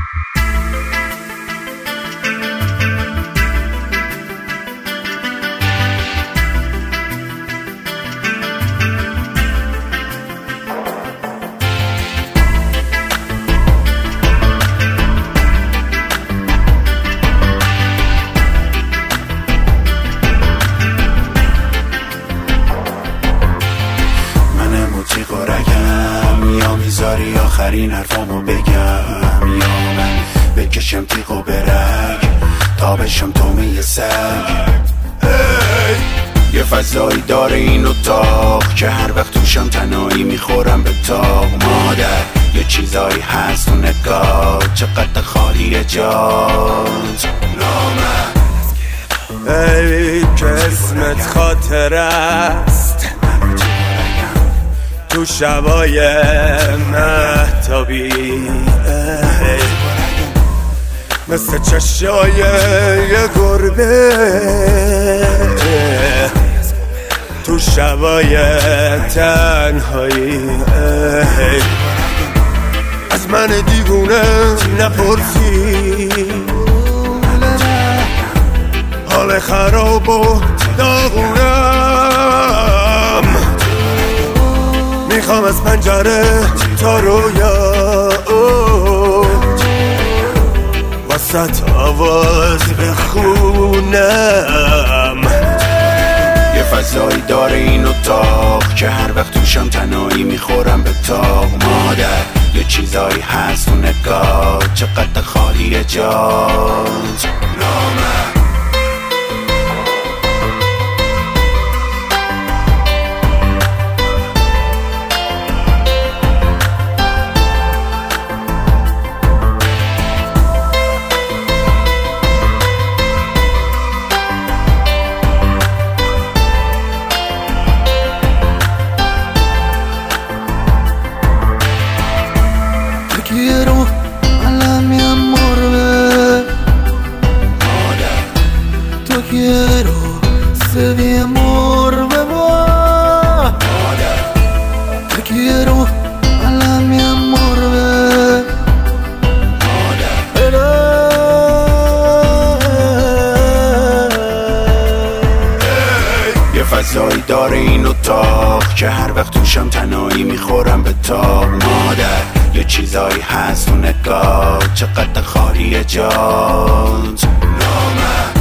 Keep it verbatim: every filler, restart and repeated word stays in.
میذاری آخرین حرفامو بگم، یا من بکشم تیغ و برگ تا بشم تومه سگ. یه فضایی داره این اتاق که هر وقت توشم تنهایی میخورم به تاق. مادر یه چیزایی هست تو نگاه، چقدر خالیه جات. ای که اسمت خاطر است تو شبای مهتابی، مثل چشای یه گربه تو شبای تنهایی. از من دیوونه نپرسی، حال خراب و داغونم، میخوام از پنجره تا رویا وسط آواز بخونم. یه فضایی داره این اتاق که هر وقت توشم تنهایی میخورم به تاق. مادر یه چیزایی هست تو نگاه، چقدر خالیه جات. Quiero a la mi amor, bebé. Te quiero, sé mi amor, bebé. Te quiero a la mi amor, bebé. یه فضایی داره این اتاق که هر وقت توشم تنهایی میخورم به تاق. مادر یه چیزایی هست تو نگاه، چقدر خالیه جات.